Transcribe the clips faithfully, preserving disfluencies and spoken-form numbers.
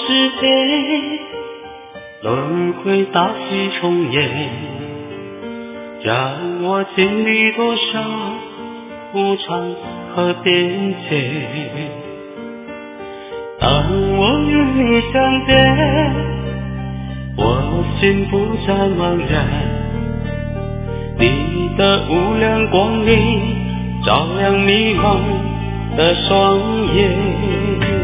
世界，轮回大戏重演，让我经历多少无常和变迁。当我与你相见，我心不再茫然，你的无量光明照亮迷茫的双眼。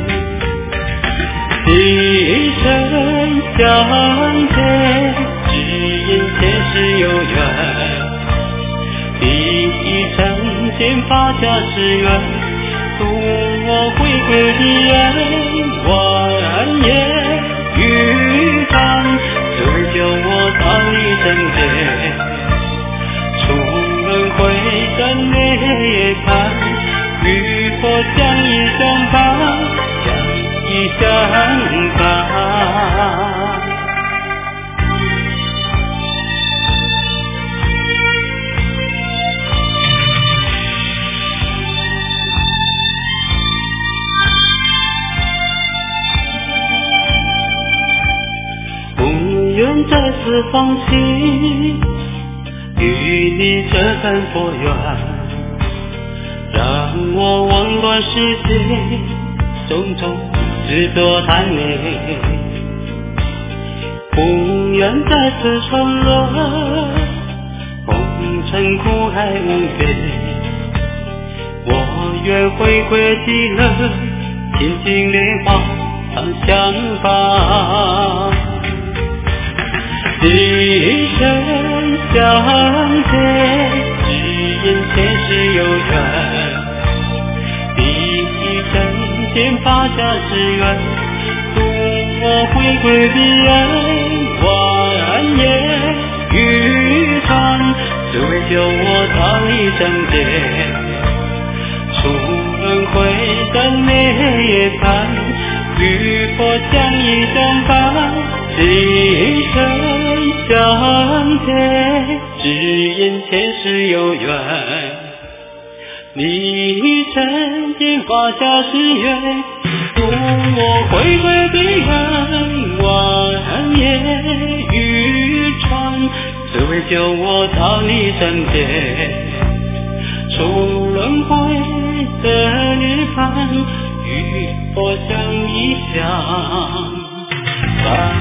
一生相见，只因前世有缘，第一层间发下誓愿，渡我回归的人，万言与感，只救我到你身边，出轮回真涅槃，与佛相依相伴，相依相伴。不愿再次放弃与你这份佛缘，让我忘乱世界种种执着贪恋，不愿再次沉沦红尘苦海无边，我愿回归极乐，清净莲花常相伴。一生相见，只因前世有缘，第一生间发下誓愿，渡我回归彼岸，万言与传，只为救我到你身边，出轮回真涅槃，与佛相依相伴。一生相见，只因前世有缘，你曾经发下誓愿，渡我回归彼岸，万言与传，只为救我到你身边，出轮回的涅槃，与佛相依相伴。